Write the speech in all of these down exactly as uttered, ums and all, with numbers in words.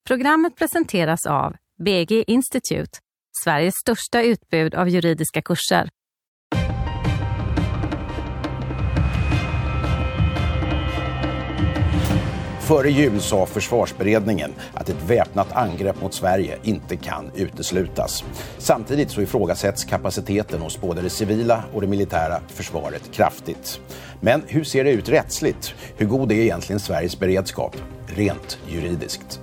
Programmet presenteras av B G Institute, Sveriges största utbud av juridiska kurser. Före jul sa försvarsberedningen att ett väpnat angrepp mot Sverige inte kan uteslutas. Samtidigt så ifrågasätts kapaciteten hos både det civila och det militära försvaret kraftigt. Men hur ser det ut rättsligt? Hur god är egentligen Sveriges beredskap, rent juridiskt?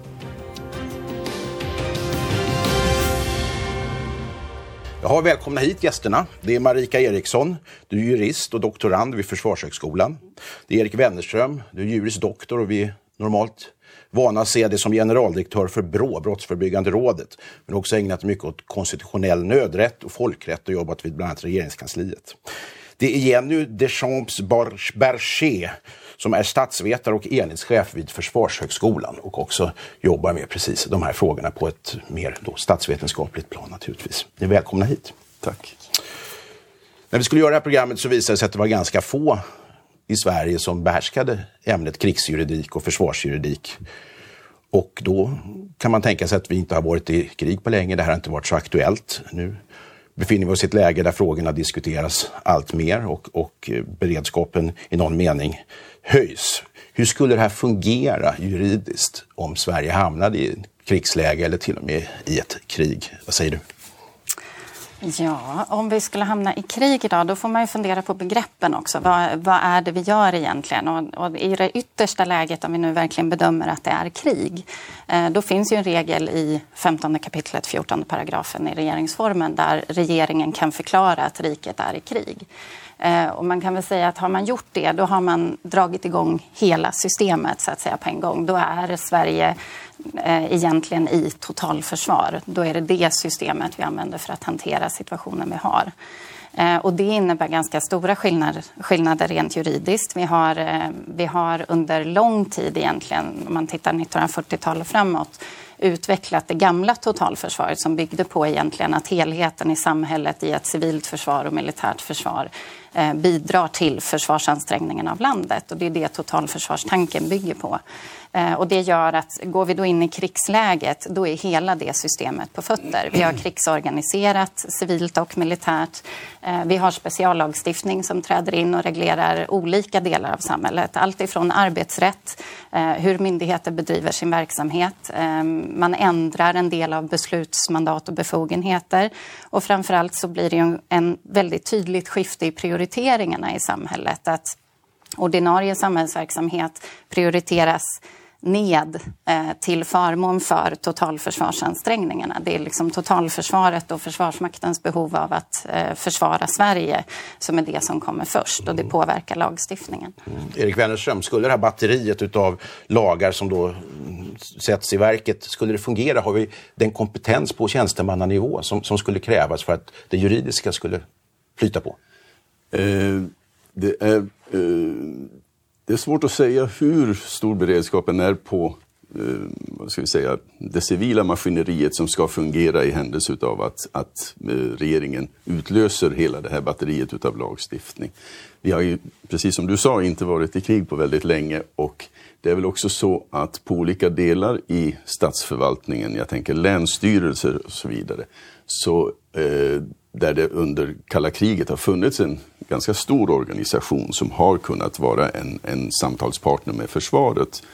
Jag har välkomna hit gästerna. Det är Marika Eriksson, du är jurist och doktorand vid Försvarshögskolan. Det är Erik Wennerström, du är juris doktor och vi normalt vana att se det som generaldirektör för B R Å, Brottsförebyggande rådet. Men också ägnat mycket åt konstitutionell nödrätt och folkrätt och jobbat vid bland annat regeringskansliet. Det är Jenny Deschamps Berger som är statsvetare och enhetschef vid Försvarshögskolan och också jobbar med precis de här frågorna på ett mer då statsvetenskapligt plan naturligtvis. Ni är välkomna hit. Tack. När vi skulle göra det här programmet så visade det sig att det var ganska få i Sverige som behärskade ämnet krigsjuridik och försvarsjuridik. Och då kan man tänka sig att vi inte har varit i krig på länge. Det här har inte varit så aktuellt. Nu befinner vi oss i ett läge där frågorna diskuteras allt mer och, och beredskapen i någon mening höjs. Hur skulle det här fungera juridiskt om Sverige hamnade i ett krigsläge eller till och med i ett krig? Vad säger du? Ja, om vi skulle hamna i krig idag, då får man ju fundera på begreppen också. Vad, vad är det vi gör egentligen? Och, och i det yttersta läget, om vi nu verkligen bedömer att det är krig, eh, då finns ju en regel i femtonde kapitlet, fjortonde paragrafen i regeringsformen där regeringen kan förklara att riket är i krig. Eh, och man kan väl säga att har man gjort det, då har man dragit igång hela systemet så att säga på en gång. Då är Sverige eh, egentligen i totalförsvar. Då är det det systemet vi använder för att hantera situationen vi har. Eh, och det innebär ganska stora skillnader, skillnader rent juridiskt. Vi har, eh, vi har under lång tid egentligen, om man tittar nittonhundrafyrtiotalet framåt, utvecklat det gamla totalförsvaret som byggde på egentligen att helheten i samhället i ett civilt försvar och militärt försvar eh, bidrar till försvarsansträngningen av landet. Och det är det totalförsvarstanken bygger på. Eh, och det gör att går vi då in i krigsläget, då är hela det systemet på fötter. Vi har krigsorganiserat civilt och militärt. Eh, vi har speciallagstiftning som träder in och reglerar olika delar av samhället. Allt ifrån arbetsrätt, eh, hur myndigheter bedriver sin verksamhet. Eh, Man ändrar en del av beslutsmandat och befogenheter och framförallt så blir det en, en väldigt tydligt skifte i prioriteringarna i samhället. Att ordinarie samhällsverksamhet prioriteras ned eh, till förmån för totalförsvarsansträngningarna. Det är liksom totalförsvaret och Försvarsmaktens behov av att eh, försvara Sverige som är det som kommer först och det påverkar lagstiftningen. Mm. Erik Wennerström, skulle det här batteriet utav lagar som då sätts i verket, skulle det fungera? Har vi den kompetens på tjänstemannanivå som, som skulle krävas för att det juridiska skulle flyta på? Eh, det är... Eh... Det är svårt att säga hur stor beredskapen är på eh, vad ska vi säga, det civila maskineriet som ska fungera i händelse av att, att eh, regeringen utlöser hela det här batteriet utav lagstiftning. Vi har ju, precis som du sa, inte varit i krig på väldigt länge och det är väl också så att på olika delar i statsförvaltningen, jag tänker länsstyrelser och så vidare, så eh, där det under kalla kriget har funnits en ganska stor organisation som har kunnat vara en, en samtalspartner med försvaret.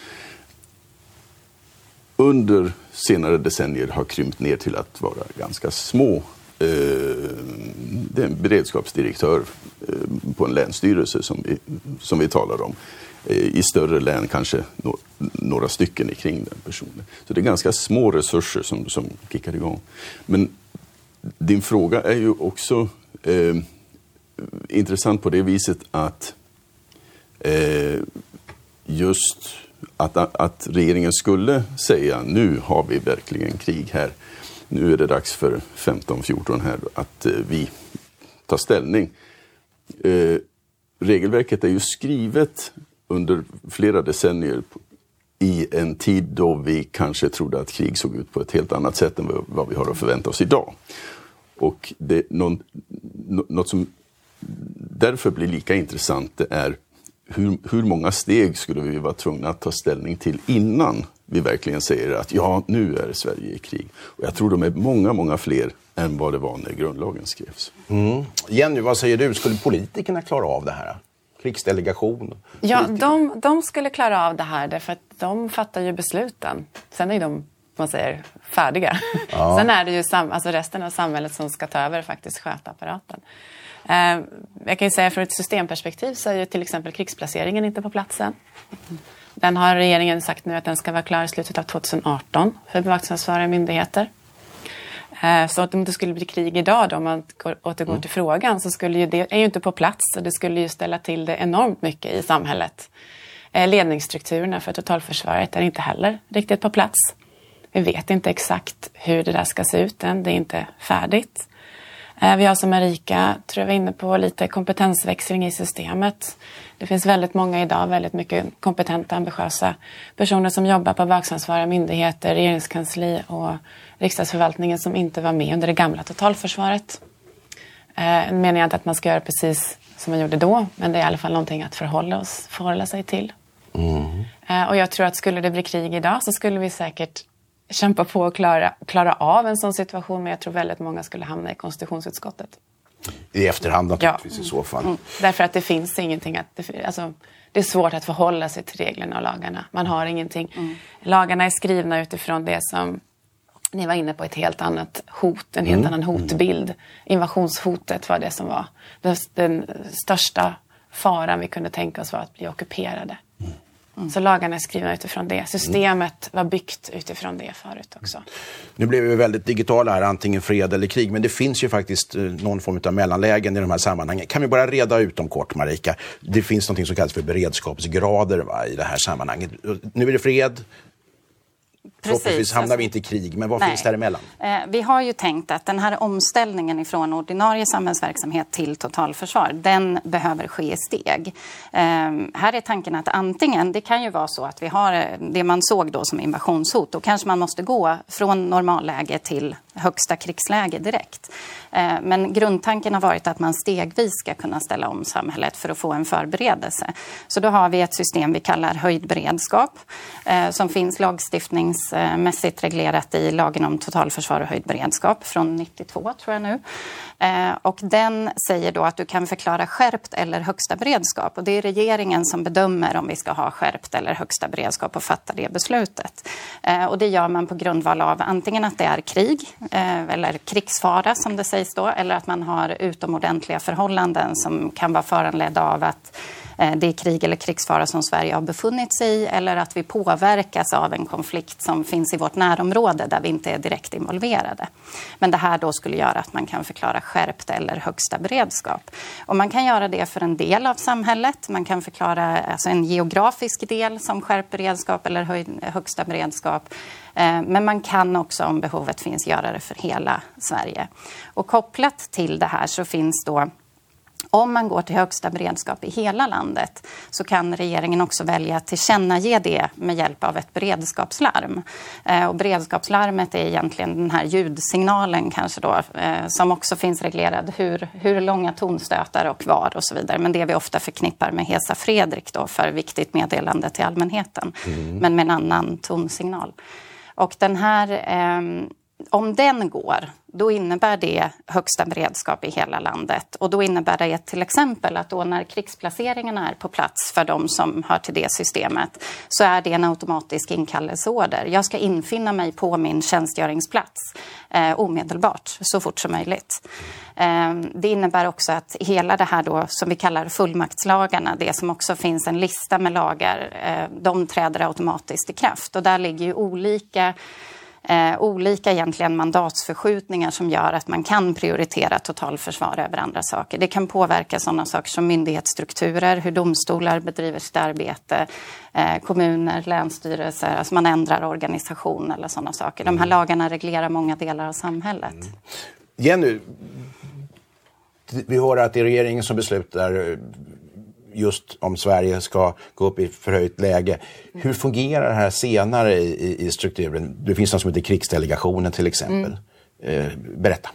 Under senare decennier har krympt ner till att vara ganska små. Eh, det är en beredskapsdirektör eh, på en länsstyrelse som vi, som vi talar om. Eh, I större län kanske no, några stycken kring den personen. Så det är ganska små resurser som, som kickar igång. Men din fråga är ju också eh, intressant på det viset att eh, just att, att regeringen skulle säga nu har vi verkligen krig här. Nu är det dags för femton fjorton här att eh, vi tar ställning. Eh, regelverket är ju skrivet under flera decennier i en tid då vi kanske trodde att krig såg ut på ett helt annat sätt än vad vi har att förvänta oss idag. Och det, någon, något som därför blir lika intressant det är hur, hur många steg skulle vi vara tvungna att ta ställning till innan vi verkligen säger att ja, nu är Sverige i krig. Och jag tror de är många, många fler än vad det var när grundlagen skrevs. Mm. Jenny, vad säger du? Skulle politikerna klara av det här? Krigsdelegation? Ja, de, de skulle klara av det här därför att de fattar ju besluten. Sen är de, man säger, färdiga. Ja. Sen är det ju sam, alltså resten av samhället som ska ta över faktiskt sköta apparaten. Eh, jag kan ju säga från ett systemperspektiv så är ju till exempel krigsplaceringen inte på platsen. Den har regeringen sagt nu att den ska vara klar i slutet av tjugoarton för bevakningsansvariga myndigheter. Så att om det skulle bli krig idag då, om man återgår mm. till frågan, så skulle ju det är ju inte på plats och det skulle ju ställa till det enormt mycket i samhället. Ledningsstrukturerna för totalförsvaret är inte heller riktigt på plats. Vi vet inte exakt hur det där ska se ut än, det är inte färdigt. Vi har som Marika, tror jag var inne på, lite kompetensväxling i systemet. Det finns väldigt många idag, väldigt mycket kompetenta, ambitiösa personer som jobbar på bevakningsansvariga myndigheter, regeringskansli och riksdagsförvaltningen som inte var med under det gamla totalförsvaret. Eh, menar jag inte att man ska göra precis som man gjorde då, men det är i alla fall någonting att förhålla, oss, förhålla sig till. Mm. Eh, och jag tror att skulle det bli krig idag så skulle vi säkert kämpa på att klara, klara av en sån situation, men jag tror väldigt många skulle hamna i konstitutionsutskottet. I efterhand naturligtvis ja. i så fall. Mm. Därför att det finns ingenting att... Det, alltså, det är svårt att förhålla sig till reglerna och lagarna. Man har ingenting. Mm. Lagarna är skrivna utifrån det som ni var inne på, ett helt annat hot, en helt mm. annan hotbild. Invasionshotet var det som var den största faran vi kunde tänka oss var att bli ockuperade. Mm. Mm. Så lagarna är skrivna utifrån det. Systemet var byggt utifrån det förut också. Nu blev vi väldigt digitala här, antingen fred eller krig. Men det finns ju faktiskt någon form av mellanlägen i de här sammanhangen. Kan vi bara reda ut dem kort, Marika? Det finns något som kallas för beredskapsgrader, va, i det här sammanhanget. Nu är det fred. Förhoppningsvis hamnar vi inte i krig, men vad Nej. finns däremellan? Eh, vi har ju tänkt att den här omställningen ifrån ordinarie samhällsverksamhet till totalförsvar, den behöver ske i steg. Eh, här är tanken att antingen, det kan ju vara så att vi har det man såg då som invasionshot, då kanske man måste gå från normalläge till högsta krigsläge direkt. Eh, men grundtanken har varit att man stegvis ska kunna ställa om samhället för att få en förberedelse. Så då har vi ett system vi kallar höjd beredskap, eh, som finns lagstiftning mässigt reglerat i lagen om totalförsvar och höjd beredskap från nittiotvå tror jag nu. Eh, och den säger då att du kan förklara skärpt eller högsta beredskap. Och det är regeringen som bedömer om vi ska ha skärpt eller högsta beredskap och fatta det beslutet. Eh, och det gör man på grundval av antingen att det är krig eh, eller krigsfara som det sägs då. Eller att man har utomordentliga förhållanden som kan vara föranledda av att det är krig eller krigsfara som Sverige har befunnit sig i, eller att vi påverkas av en konflikt som finns i vårt närområde där vi inte är direkt involverade. Men det här då skulle göra att man kan förklara skärpt eller högsta beredskap. Och man kan göra det för en del av samhället. Man kan förklara alltså en geografisk del som skärpt beredskap eller höjd, högsta beredskap. Men man kan också, om behovet finns, göra det för hela Sverige. Och kopplat till det här så finns då, om man går till högsta beredskap i hela landet, så kan regeringen också välja att tillkännage det med hjälp av ett beredskapslarm. Eh, och beredskapslarmet är egentligen den här ljudsignalen kanske då, eh, som också finns reglerad hur, hur långa tonstötar och var och så vidare. Men det vi ofta förknippar med Hesa Fredrik då för viktigt meddelande till allmänheten. Mm. Men med en annan tonsignal. Och den här... Eh, Om den går, då innebär det högsta beredskap i hela landet. Och då innebär det till exempel att då när krigsplaceringarna är på plats för de som hör till det systemet, så är det en automatisk inkallelseorder. Jag ska infinna mig på min tjänstgöringsplats eh, omedelbart, så fort som möjligt. Eh, det innebär också att hela det här då, som vi kallar fullmaktslagarna, det som också finns en lista med lagar, eh, de träder automatiskt i kraft. Och där ligger ju olika... Eh, olika egentligen mandatsförskjutningar som gör att man kan prioritera totalförsvar över andra saker. Det kan påverka sådana saker som myndighetsstrukturer, hur domstolar bedriver sitt arbete, eh, kommuner, länsstyrelser, alltså man ändrar organisation eller sådana saker. De här lagarna reglerar många delar av samhället. Mm. Jenny, vi hör att det är regeringen som beslutar just om Sverige ska gå upp i förhöjt läge. Hur fungerar det här senare i, i strukturen? Det finns något som heter krigsdelegationen till exempel. Mm. Eh, berätta.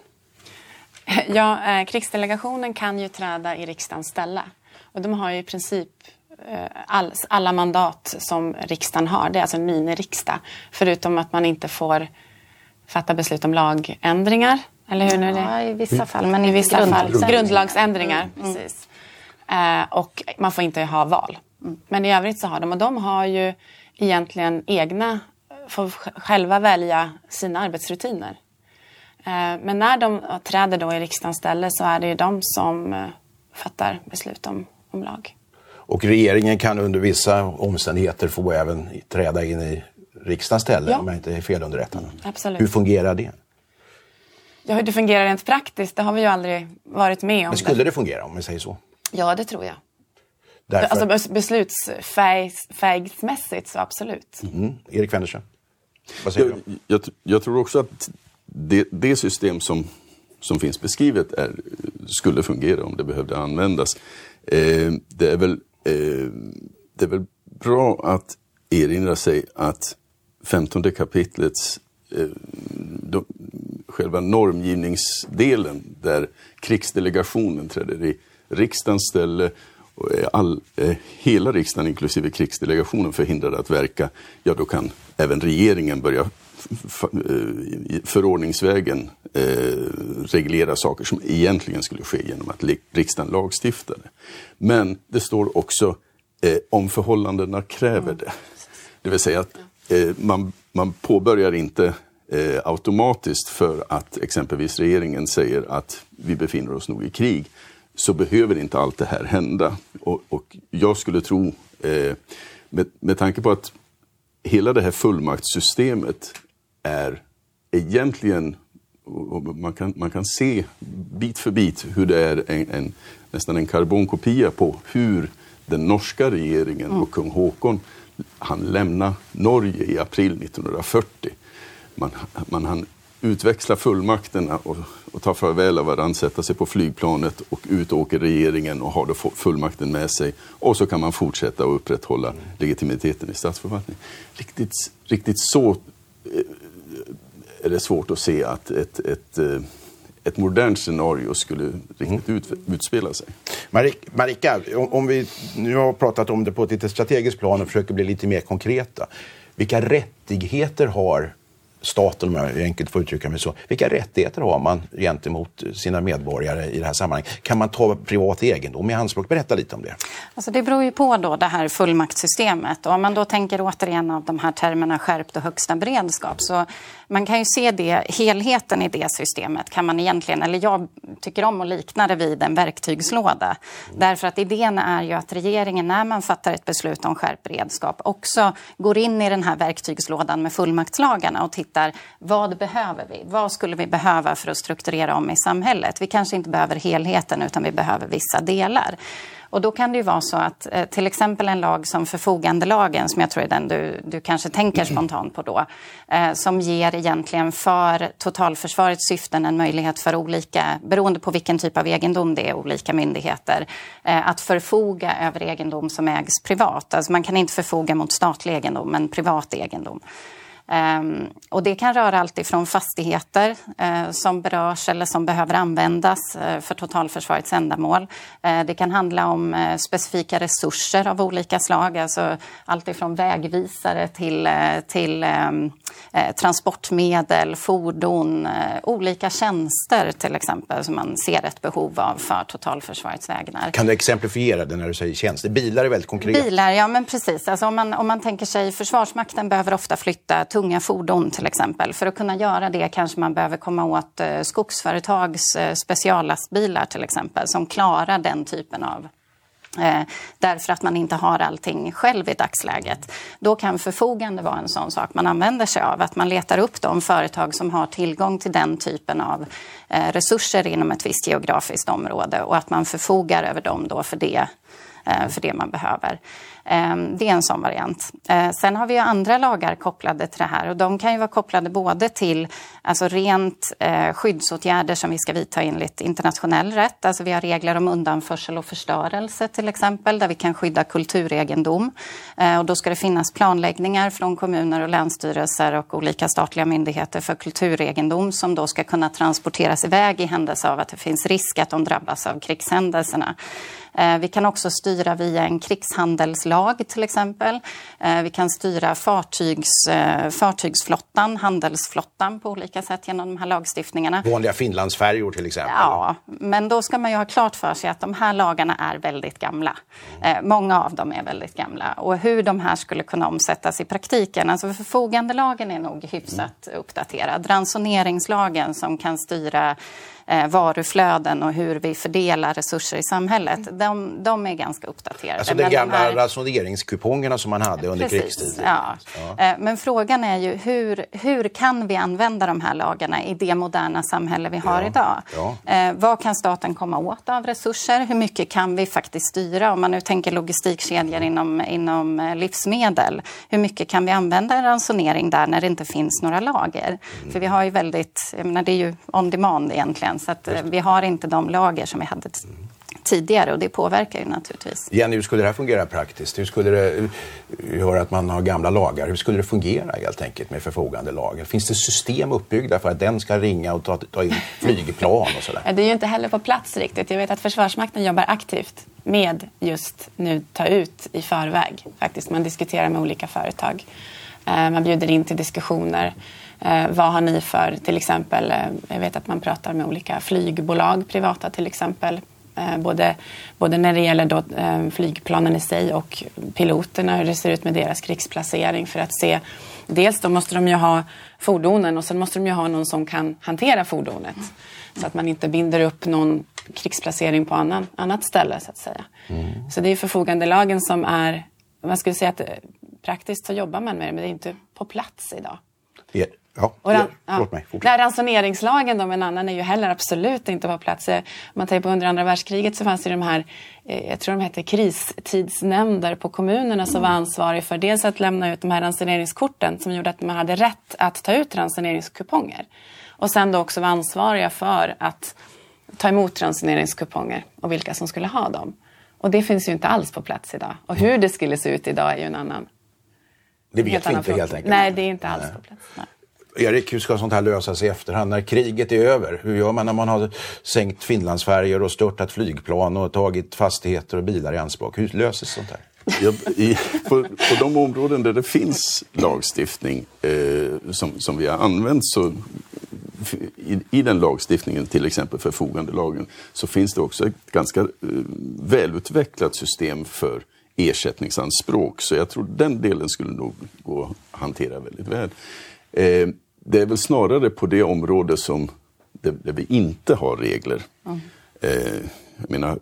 Ja, eh, krigsdelegationen kan ju träda i riksdagens ställe. Och de har ju i princip all, alla mandat som riksdagen har. Det är alltså en miniriksdag. Förutom att man inte får fatta beslut om lagändringar. Eller hur nu är det? Ja, i vissa fall. Men i vissa grundlagsändringar. fall. Grundlagsändringar, mm. precis. Eh, och man får inte ha val. Mm. Men i övrigt så har de, och de har ju egentligen egna, får själva välja sina arbetsrutiner. Eh, men när de träder då i riksdagens ställe så är det ju de som eh, fattar beslut om, om lag. Och regeringen kan under vissa omständigheter få även träda in i riksdagens ställe, ja. Om jag inte är felunderrättad. Mm. Absolut. Hur fungerar det? Ja, hur det fungerar rent praktiskt, det har vi ju aldrig varit med om. Men skulle det fungera om vi säger så? Ja, det tror jag. Därför... Alltså beslutsfähighetsmässigt så absolut. Mm. Erik Wennerström, vad säger jag, du? Jag, jag tror också att det, det system som, som finns beskrivet är, skulle fungera om det behövde användas. Eh, det, är väl, eh, det är väl bra att erinra sig att femtonde kapitlets eh, de, själva normgivningsdelen där krigsdelegationen träder i riksdagens ställe och all, eh, hela riksdagen inklusive krigsdelegationen förhindrade att verka, ja då kan även regeringen börja f- eh, förordningsvägen eh, reglera saker som egentligen skulle ske genom att li- riksdagen lagstiftade. Men det står också eh, om förhållandena kräver det. Det vill säga att eh, man, man påbörjar inte eh, automatiskt för att exempelvis regeringen säger att vi befinner oss nog i krig. Så behöver inte allt det här hända. Och, och jag skulle tro, eh, med, med tanke på att hela det här fullmaktssystemet är egentligen, man kan, man kan se bit för bit hur det är en, en, nästan en karbonkopia på hur den norska regeringen och kung Håkon, han lämnar Norge i april nittonhundrafyrtio. Man, man han utväxla fullmakterna och, och ta farväl av varandra, sätta sig på flygplanet och ut åker regeringen och har då fullmakten med sig. Och så kan man fortsätta att upprätthålla mm. legitimiteten i statsförvaltningen. Riktigt, riktigt så eh, är det svårt att se att ett, ett, ett, ett modernt scenario skulle riktigt mm. ut, utspela sig. Marik, Marika, om, om vi nu har pratat om det på ett lite strategiskt plan och försöker bli lite mer konkreta. Vilka rättigheter har staten, om jag enkelt får uttrycka mig så, vilka rättigheter har man gentemot sina medborgare i det här sammanhanget? Kan man ta privat egendom i anspråk? Berätta lite om det. Alltså det beror ju på då det här fullmaktssystemet. Och om man då tänker återigen av de här termerna skärpt och högsta beredskap, så man kan ju se det, helheten i det systemet kan man egentligen, eller jag tycker om att likna det vid en verktygslåda. Mm. Därför att idén är ju att regeringen, när man fattar ett beslut om skärpt beredskap, också går in i den här verktygslådan med fullmaktslagarna och tittar, vad behöver vi? Vad skulle vi behöva för att strukturera om i samhället? Vi kanske inte behöver helheten, utan vi behöver vissa delar. Och då kan det ju vara så att eh, till exempel en lag som förfogandelagen, som jag tror är den du, du kanske tänker spontant på då, eh, som ger egentligen för totalförsvarets syften en möjlighet för olika, beroende på vilken typ av egendom det är, olika myndigheter, eh, att förfoga över egendom som ägs privat. Alltså man kan inte förfoga mot statlig egendom, men privat egendom. Um, och det kan röra allt ifrån fastigheter uh, som berörs eller som behöver användas uh, för totalförsvarets ändamål. Uh, det kan handla om uh, specifika resurser av olika slag, alltså allt ifrån vägvisare till, uh, till um, uh, transportmedel, fordon, uh, olika tjänster till exempel som man ser ett behov av för totalförsvarets vägnar. Kan du exemplifiera det när du säger tjänster? Bilar är väldigt konkret. Bilar, ja men precis. Alltså om, man, om man tänker sig, Försvarsmakten behöver ofta flytta tunga fordon till exempel. För att kunna göra det kanske man behöver komma åt eh, skogsföretags eh, speciallastbilar till exempel, som klarar den typen av, eh, därför att man inte har allting själv i dagsläget. Då kan förfogande vara en sån sak man använder sig av, att man letar upp de företag som har tillgång till den typen av eh, resurser inom ett visst geografiskt område, och att man förfogar över dem då för det, eh, för det man behöver. Det är en sån variant. Sen har vi ju andra lagar kopplade till det här och de kan ju vara kopplade både till alltså rent skyddsåtgärder som vi ska vidta enligt internationell rätt. Alltså vi har regler om undanförsel och förstörelse till exempel där vi kan skydda kulturegendom. Och då ska det finnas planläggningar från kommuner och länsstyrelser och olika statliga myndigheter för kulturegendom som då ska kunna transporteras iväg i händelse av att det finns risk att de drabbas av krigshändelserna. Vi kan också styra via en krigshandelslag till exempel. Vi kan styra fartygs, fartygsflottan, handelsflottan på olika sätt genom de här lagstiftningarna. Vanliga Finlandsfärjor till exempel. Ja, men då ska man ju ha klart för sig att de här lagarna är väldigt gamla. Mm. Många av dem är väldigt gamla. Och hur de här skulle kunna omsättas i praktiken. Alltså förfogandelagen är nog hyfsat mm. uppdaterad. Ransoneringslagen som kan styra Eh, varuflöden och hur vi fördelar resurser i samhället. De, de är ganska uppdaterade. Alltså de gamla de här... ransoneringskupongerna som man hade under Precis, krigstiden. Ja. Ja. Eh, men frågan är ju hur, hur kan vi använda de här lagarna i det moderna samhälle vi har ja. idag? Ja. Eh, vad kan staten komma åt av resurser? Hur mycket kan vi faktiskt styra? Om man nu tänker logistikkedjor inom, inom livsmedel. Hur mycket kan vi använda en ransonering där när det inte finns några lager? Mm. För vi har ju väldigt, jag menar, det är ju on demand egentligen. Så att vi har inte de lager som vi hade t- tidigare och det påverkar ju naturligtvis. Jenny, hur skulle det här fungera praktiskt? Hur skulle det göra att man har gamla lagar? Hur skulle det fungera helt enkelt med förfogande lagar? Finns det system uppbyggda för att den ska ringa och ta, ta in flygplan och sådär? Det är ju inte heller på plats riktigt. Jag vet att Försvarsmakten jobbar aktivt med just nu ta ut i förväg. Faktiskt, man diskuterar med olika företag. Man bjuder in till diskussioner. Eh, vad har ni för, till exempel, eh, jag vet att man pratar med olika flygbolag, privata till exempel. Eh, både, både när det gäller då, eh, flygplanen i sig och piloterna, hur det ser ut med deras krigsplacering för att se. Dels då måste de ju ha fordonen och sen måste de ju ha någon som kan hantera fordonet. Så att man inte binder upp någon krigsplacering på annan, annat ställe så att säga. Mm. Så det är förfogandelagen som är, man skulle säga att praktiskt så jobbar man med det men det är inte på plats idag. Yeah. Ja, och ran, ja, låt mig fortsätta. Ransoneringslagen då, en annan är ju heller absolut inte på plats. Om man tänker på under andra världskriget så fanns det de här, jag tror de hette kristidsnämnder på kommunerna som var ansvariga för dels att lämna ut de här ransoneringskorten som gjorde att man hade rätt att ta ut ransoneringskuponger. Och sen då också var ansvariga för att ta emot ransoneringskuponger och vilka som skulle ha dem. Och det finns ju inte alls på plats idag. Och hur det skulle se ut idag är ju en annan. Det vet vi inte helt enkelt. Nej, det är inte alls Nej. på plats. Nej. Erik, hur ska sånt här lösas i efterhand när kriget är över? Hur gör man när man har sänkt Finlandsfärjor och störtat flygplan och tagit fastigheter och bilar i anspråk? Hur löses sånt här? Ja, i, på, på de områden där det finns lagstiftning eh, som, som vi har använt så i, i den lagstiftningen, till exempel förfogandelagen, så finns det också ett ganska eh, välutvecklat system för ersättningsanspråk. Så jag tror den delen skulle nog gå att hantera väldigt väl. Eh, det är väl snarare på det område som där, där vi inte har regler. Mm. Eh, jag menar,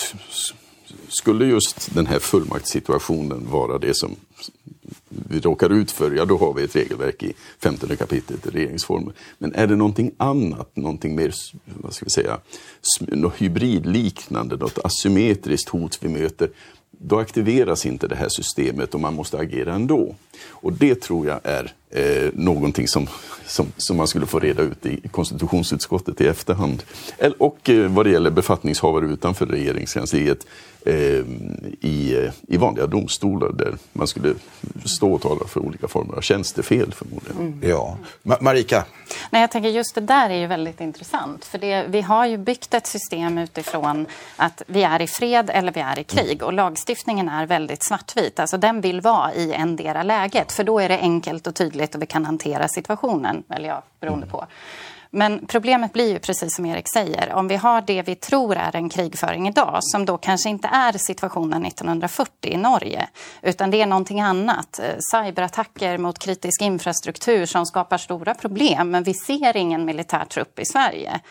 skulle just den här fullmaktssituationen vara det som vi råkar ut för, ja då har vi ett regelverk i femtonde kapitlet i regeringsformen. Men är det någonting annat, någonting mer, vad ska vi säga, något hybridliknande, något asymmetriskt hot vi möter, då aktiveras inte det här systemet och man måste agera ändå. Och det tror jag är eh, någonting som, som, som man skulle få reda ut i konstitutionsutskottet i efterhand. Och eh, vad det gäller befattningshavare utanför regeringskansliet eh, i, i vanliga domstolar där man skulle stå och tala för olika former av tjänstefel förmodligen. Mm. Ja. Ma- Marika? Nej, jag tänker just det där är ju väldigt intressant. För det, vi har ju byggt ett system utifrån att vi är i fred eller vi är i krig. Och lagstiftningen är väldigt svartvit. Alltså den vill vara i endera läget. För då är det enkelt och tydligt och vi kan hantera situationen. Eller ja, beroende på. Men problemet blir ju precis som Erik säger. Om vi har det vi tror är en krigföring idag. Som då kanske inte är situationen nittonhundrafyrtio i Norge. Utan det är någonting annat. Cyberattacker mot kritisk infrastruktur som skapar stora problem. Men vi ser ingen militär trupp i Sverige.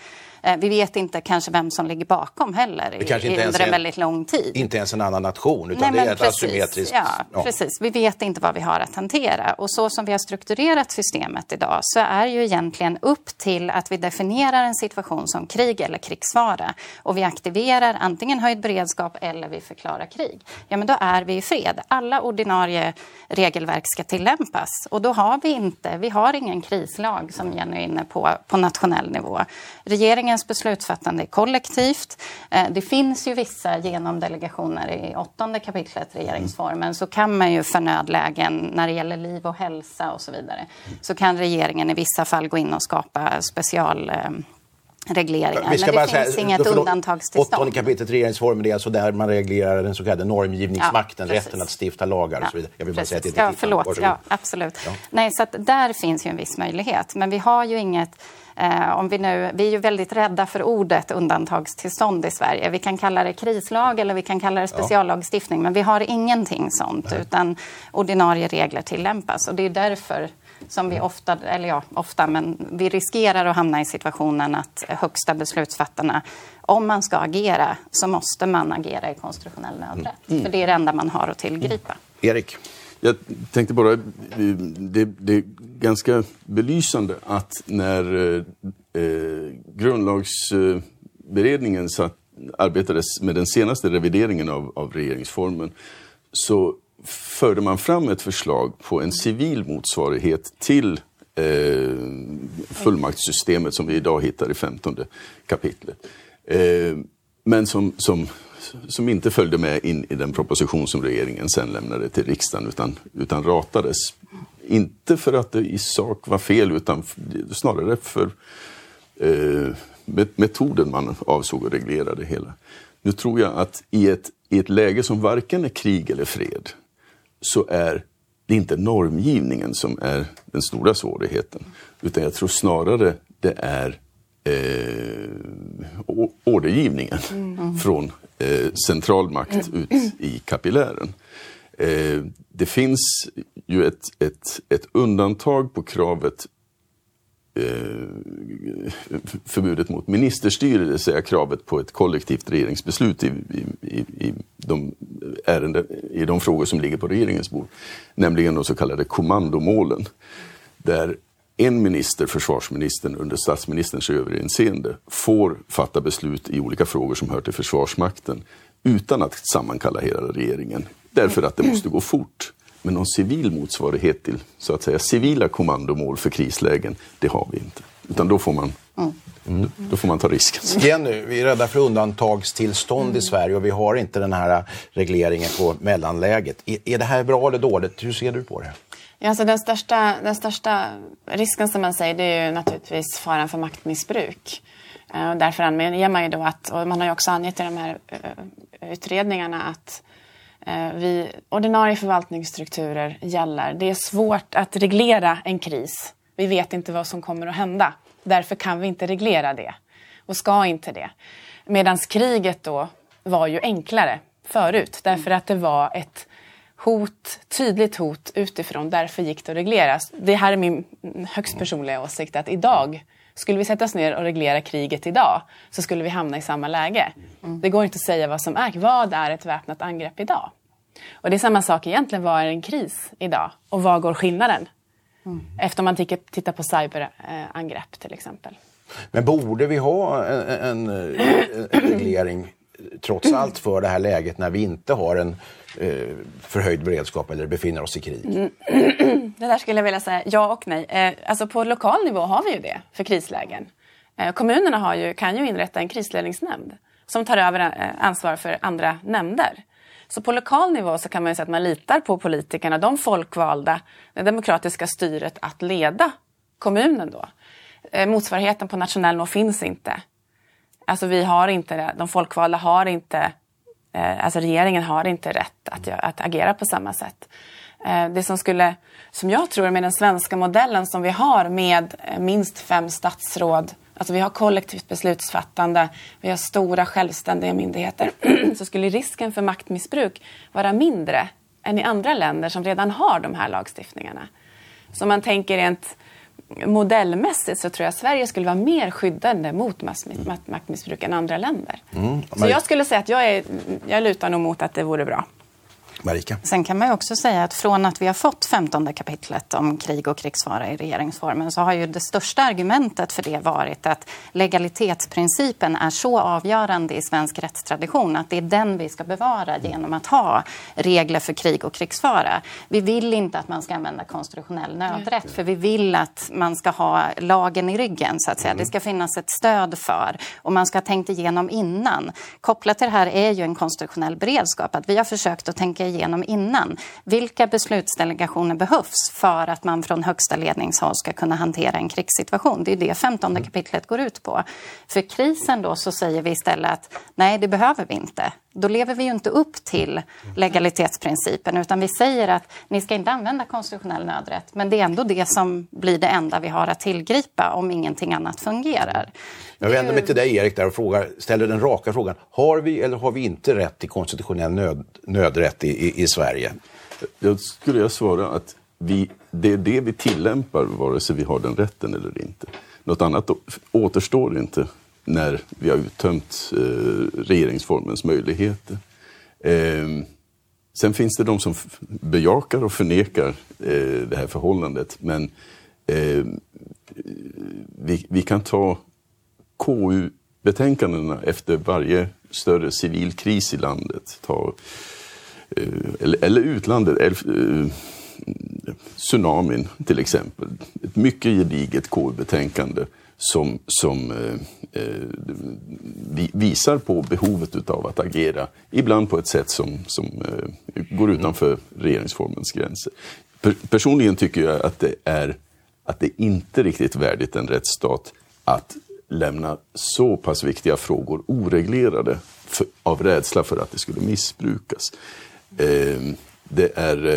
Eh, vi vet inte kanske vem som ligger bakom heller i, kanske inte under en en, väldigt lång tid. Inte ens en annan nation, utan Nej, det är ett precis, asymmetriskt... Ja, ja, precis. Vi vet inte vad vi har att hantera. Och så som vi har strukturerat systemet idag så är ju egentligen upp till att vi definierar en situation som krig eller krigsfara. Och vi aktiverar antingen höjd beredskap eller vi förklarar krig. Ja, men då är vi i fred. Alla ordinarie regelverk ska tillämpas. Och då har vi inte, vi har ingen krislag som Jenny är inne på, på nationell nivå. Regeringens beslutsfattande är kollektivt. Det finns ju vissa genomdelegationer i åttonde kapitlet regeringsformen, så kan man ju för nödlägen när det gäller liv och hälsa och så vidare, så kan regeringen i vissa fall gå in och skapa special regleringar. Vi ska men bara det finns säga, inget undantagstillstånd. åttonde kapitlet regeringsformen, det är alltså där man reglerar den så kallade normgivningsmakten, ja, rätten att stifta lagar och så vidare. Jag vill bara precis. säga att det ja, är förlåt. Ja, absolut. Ja. Nej, så att där finns ju en viss möjlighet. Men vi har ju inget... Eh, om vi, nu, vi är ju väldigt rädda för ordet undantagstillstånd i Sverige. Vi kan kalla det krislag eller vi kan kalla det speciallagstiftning. Ja. Men vi har ingenting sånt. Nej. Utan ordinarie regler tillämpas. Och det är därför som vi ofta, eller ja, ofta, men vi riskerar att hamna i situationen att högsta beslutsfattarna, om man ska agera så måste man agera i konstitutionell nödrätt. Mm. För det är det enda man har att tillgripa. Mm. Erik? Jag tänkte bara, det, det är ganska belysande att när eh, grundlagsberedningen satt, arbetades med den senaste revideringen av, av regeringsformen, så förde man fram ett förslag på en civil motsvarighet till eh, fullmaktssystemet som vi idag hittar i femtonde kapitlet. Eh, men som, som, som inte följde med in i den proposition som regeringen sen lämnade till riksdagen, utan, utan ratades. Inte för att det i sak var fel, utan snarare för eh, metoden man avsåg att reglera det hela. Nu tror jag att i ett, i ett läge som varken är krig eller fred, så är det inte normgivningen som är den stora svårigheten. Utan jag tror snarare det är eh, ordergivningen mm. från eh, centralmakt ut i kapillären. Eh, det finns ju ett, ett, ett undantag på kravet förbudet mot ministerstyre, det vill säga kravet på ett kollektivt regeringsbeslut i, i, i, de ärenden, i de frågor som ligger på regeringens bord, nämligen de så kallade kommandomålen, där en minister, försvarsministern, under statsministerns överinseende får fatta beslut i olika frågor som hör till försvarsmakten utan att sammankalla hela regeringen, därför att det måste gå fort. Men någon civil motsvarighet till så att säga civila kommandomål för krislägen, det har vi inte. Utan då får man, mm. då får man ta risken. Jenny, vi är rädda för undantagstillstånd mm. i Sverige och vi har inte den här regleringen på mellanläget. Är, är det här bra eller dåligt? Hur ser du på det? Ja, alltså den, största, den största risken som man säger, det är ju naturligtvis faran för maktmissbruk. Uh, därför anger man ju då att, och man har ju också angett i de här uh, utredningarna att vi, ordinarie förvaltningsstrukturer gäller. Det är svårt att reglera en kris. Vi vet inte vad som kommer att hända. Därför kan vi inte reglera det. Och ska inte det. Medan kriget då var ju enklare förut. Därför att det var ett hot, tydligt hot utifrån. Därför gick det att regleras. Det här är min högst personliga åsikt. Att idag, skulle vi sätta oss ner och reglera kriget idag, så skulle vi hamna i samma läge. Mm. Det går inte att säga vad som är. Vad är ett väpnat angrepp idag? Och det är samma sak egentligen. Vad är en kris idag? Och vad går skillnaden? Mm. Efter man tittar på cyberangrepp till exempel. Men borde vi ha en, en, en reglering trots allt för det här läget när vi inte har en eh, förhöjd beredskap eller befinner oss i krig? Mm. Det där skulle jag vilja säga ja och nej. Eh, alltså på lokal nivå har vi ju det för krislägen. Eh, kommunerna har ju, kan ju inrätta en krisledningsnämnd som tar över eh, ansvar för andra nämnder. Så på lokal nivå så kan man ju säga att man litar på politikerna, de folkvalda, det demokratiska styret att leda kommunen då. Eh, motsvarigheten på nationell nivå finns inte. Alltså vi har inte det. De folkvalda har inte, eh, alltså regeringen har inte rätt att, att agera på samma sätt. Eh, det som skulle, som jag tror med den svenska modellen som vi har med eh, minst fem statsråd, alltså vi har kollektivt beslutsfattande, vi har stora självständiga myndigheter, så skulle risken för maktmissbruk vara mindre än i andra länder som redan har de här lagstiftningarna. Så man tänker rent modellmässigt så tror jag att Sverige skulle vara mer skyddande mot maktmissbruk än andra länder. Mm. Så jag skulle säga att jag, är, jag lutar nog mot att det vore bra. Marika. Sen kan man ju också säga att från att vi har fått femtonde kapitlet om krig och krigsfara i regeringsformen så har ju det största argumentet för det varit att legalitetsprincipen är så avgörande i svensk rättstradition att det är den vi ska bevara genom att ha regler för krig och krigsfara. Vi vill inte att man ska använda konstitutionell nödrätt för vi vill att man ska ha lagen i ryggen så att säga. Det ska finnas ett stöd för och man ska ha tänkt igenom innan. Kopplat till det här är ju en konstitutionell beredskap att vi har försökt att tänka igenom innan. Vilka beslutsdelegationer behövs för att man från högsta ledningshåll ska kunna hantera en krigssituation? Det är det femtonde kapitlet går ut på. För krisen då så säger vi istället att nej, det behöver vi inte. Då lever vi ju inte upp till legalitetsprincipen utan vi säger att ni ska inte använda konstitutionell nödrätt men det är ändå det som blir det enda vi har att tillgripa om ingenting annat fungerar. Jag vänder mig till dig Erik där och frågar, ställer den raka frågan. Har vi eller har vi inte rätt till konstitutionell nöd, nödrätt i, i, i Sverige? Då skulle jag svara att vi, det är det vi tillämpar vare sig vi har den rätten eller inte. Något annat återstår inte när vi har uttömt eh, regeringsformens möjligheter. Eh, sen finns det de som f- bejakar och förnekar eh, det här förhållandet. Men eh, vi, vi kan ta K U-betänkandena efter varje större civil kris i landet. Ta, eh, eller, eller utlandet, eller, eh, tsunamin till exempel. Ett mycket gediget K U-betänkande som, som eh, eh, visar på behovet av att agera, ibland på ett sätt som, som eh, går utanför regeringsformens gränser. Per, personligen tycker jag att det är att det inte är riktigt värdigt en rättsstat att lämna så pass viktiga frågor oreglerade för, av rädsla för att det skulle missbrukas. Eh, det är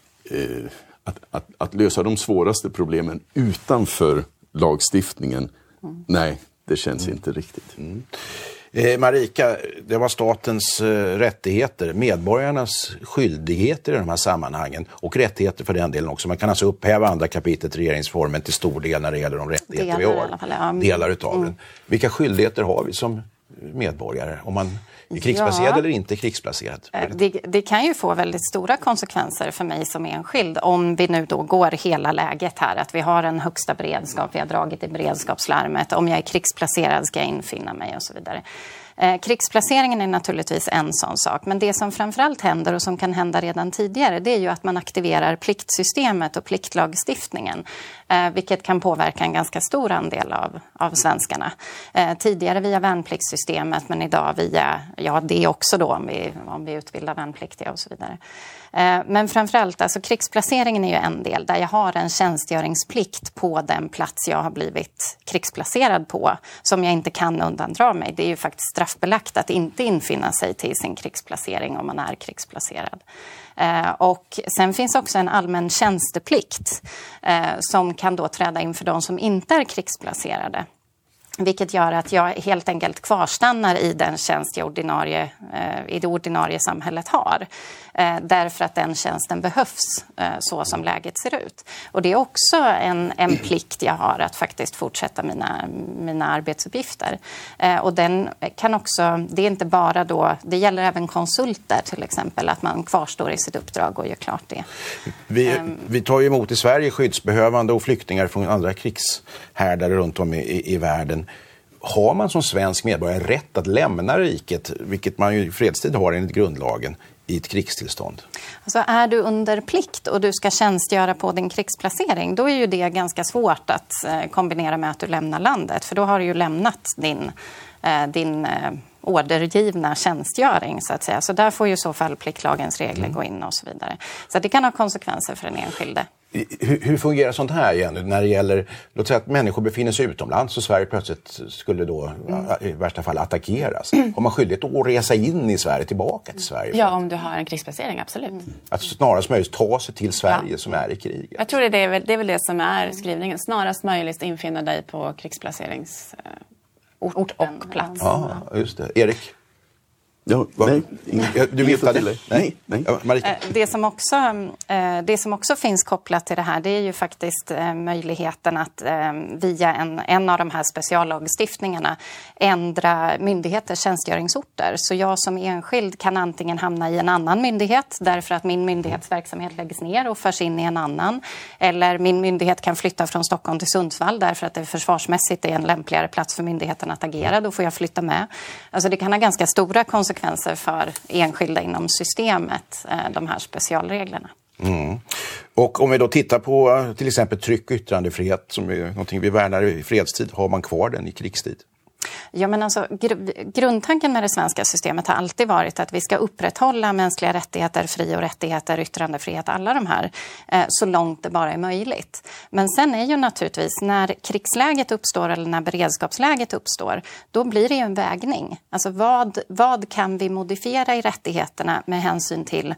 eh, att, att, att lösa de svåraste problemen utanför lagstiftningen, mm. nej, det känns mm. inte riktigt. Mm. Eh, Marika, det var statens eh, rättigheter, medborgarnas skyldigheter i de här sammanhangen och rättigheter för den delen också. Man kan alltså upphäva andra kapitlet i regeringsformen till stor del när det gäller de rättigheter delar, vi har. I alla fall, ja. Delar utav mm. den. Vilka skyldigheter har vi som medborgare om man är krigsplacerad ja. eller inte krigsplacerad? Det, det kan ju få väldigt stora konsekvenser för mig som enskild om vi nu då går hela läget här. Att vi har en högsta beredskap, vi har dragit i beredskapslarmet. Om jag är krigsplacerad ska jag infinna mig och så vidare. Eh, krigsplaceringen är naturligtvis en sån sak. Men det som framförallt händer och som kan hända redan tidigare det är ju att man aktiverar pliktsystemet och pliktlagstiftningen. Eh, vilket kan påverka en ganska stor andel av, av svenskarna. Eh, tidigare via värnpliktssystemet men idag via, ja det också då om vi, om vi utbildar värnpliktiga och så vidare. Eh, men framförallt, alltså krigsplaceringen är ju en del där jag har en tjänstgöringsplikt på den plats jag har blivit krigsplacerad på som jag inte kan undandra mig. Det är ju faktiskt straffbelagt att inte infinna sig till sin krigsplacering om man är krigsplacerad. Eh, och sen finns också en allmän tjänsteplikt eh, som kan då träda in för de som inte är krigsplacerade. Vilket gör att jag helt enkelt kvarstannar i den tjänst jag ordinarie, eh, i det ordinarie samhället har. Eh, därför att den tjänsten behövs eh, så som läget ser ut. Och det är också en, en plikt jag har att faktiskt fortsätta mina, mina arbetsuppgifter. Eh, och den kan också, det är inte bara då, det gäller även konsulter till exempel, att man kvarstår i sitt uppdrag och gör klart det. Vi, um, vi tar ju emot i Sverige skyddsbehövande och flyktingar från andra krigshärdar runt om i, i, i världen. Har man som svensk medborgare rätt att lämna riket, vilket man ju i fredstid har enligt grundlagen, i ett krigstillstånd? Alltså är du under plikt och du ska tjänstgöra på din krigsplacering, då är ju det ganska svårt att eh, kombinera med att du lämnar landet. För då har du ju lämnat din, eh, din eh, ordergivna tjänstgöring så att säga. Så där får ju i så fall pliktlagens regler mm. gå in och så vidare. Så det kan ha konsekvenser för den enskilde. Hur, hur fungerar sånt här igen när det gäller, låt säga att människor befinner sig utomlands och Sverige plötsligt skulle då mm. i värsta fall attackeras. Mm. Har man skyldighet att resa in i Sverige, tillbaka till Sverige? Ja, om du har en krigsplacering, absolut. Mm. Att snarast möjligt ta sig till Sverige ja. som är i krig. Jag tror det är, väl, det är väl det som är skrivningen. Snarast möjligt infinna dig på krigsplaceringsort och plats. Ja, just det. Erik? Ja, nej, inget, du vet det? Nej, nej. Ja, Marika. Det som, också, det som också finns kopplat till det här, det är ju faktiskt möjligheten att via en, en av de här speciallagstiftningarna ändra myndigheters tjänstgöringsorter. Så jag som enskild kan antingen hamna i en annan myndighet därför att min myndighetsverksamhet läggs ner och förs in i en annan. Eller min myndighet kan flytta från Stockholm till Sundsvall därför att det försvarsmässigt är en lämpligare plats för myndigheten att agera. Då får jag flytta med. Alltså det kan ha ganska stora konsekvenser för enskilda inom systemet, de här specialreglerna. Mm. Och om vi då tittar på till exempel tryck- och yttrandefrihet som är någonting vi värnar i fredstid, har man kvar den i krigstid? Ja, men alltså, gr- grundtanken med det svenska systemet har alltid varit att vi ska upprätthålla mänskliga rättigheter, fri- och rättigheter, yttrandefrihet, alla de här, eh, så långt det bara är möjligt. Men sen är ju naturligtvis när krigsläget uppstår eller när beredskapsläget uppstår, då blir det ju en vägning. Alltså vad, vad kan vi modifiera i rättigheterna med hänsyn till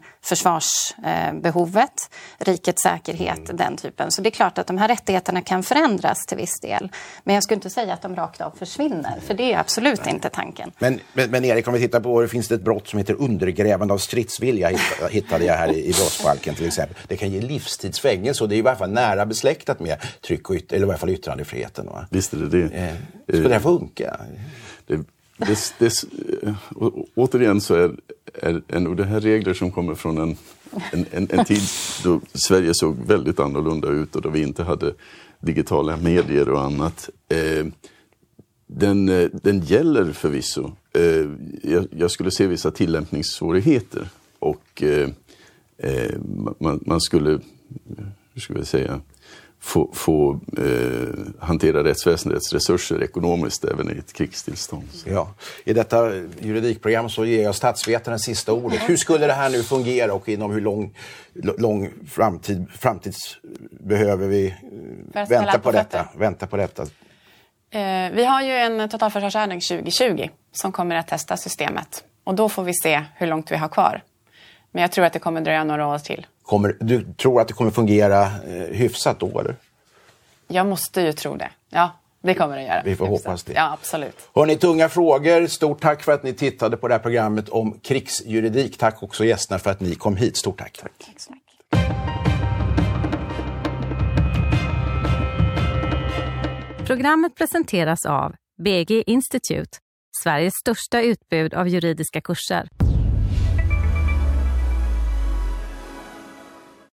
försvarsbehovet, eh, rikets säkerhet, mm. den typen. Så det är klart att de här rättigheterna kan förändras till viss del. Men jag skulle inte säga att de rakt av försvinner. För det är absolut inte tanken. Men, men, men Erik, om vi tittar på, det finns det ett brott som heter undergrävande av stridsvilja, hittade, hittade jag här i, i brottsbalken till exempel. Det kan ge livstidsfängelse och det är i varje fall nära besläktat med tryck och yt- eller i varje fall yttrandefriheten. Va? Visst är det det. Eh, ska det här funka? Det, det, det, å, återigen så är, är, är nog det här regler som kommer från en, en, en, en tid då Sverige såg väldigt annorlunda ut och då vi inte hade digitala medier och annat. Eh, Den, den gäller förvisso. Jag, jag skulle se vissa tillämpningssvårigheter och eh, man, man skulle, hur ska vi säga, få, få eh, hantera rättsväsendets resurser ekonomiskt även i ett krigstillstånd. Ja. I detta juridikprogram så ger jag statsvetaren sista ordet. Hur skulle det här nu fungera och inom hur lång, lång framtid, framtids behöver vi vänta på, på detta? Vänta på detta? Eh, vi har ju en totalförsvarsövning tjugo tjugo som kommer att testa systemet. Och då får vi se hur långt vi har kvar. Men jag tror att det kommer dröja några år till. Kommer, du tror att det kommer fungera eh, hyfsat då, eller? Jag måste ju tro det. Ja, det kommer det göra. Vi får hyfsat. hoppas det. Ja, absolut. Hörrni, tunga frågor. Stort tack för att ni tittade på det här programmet om krigsjuridik. Tack också gästerna för att ni kom hit. Stort tack. Tack, tack så mycket. Programmet presenteras av B G Institute, Sveriges största utbud av juridiska kurser.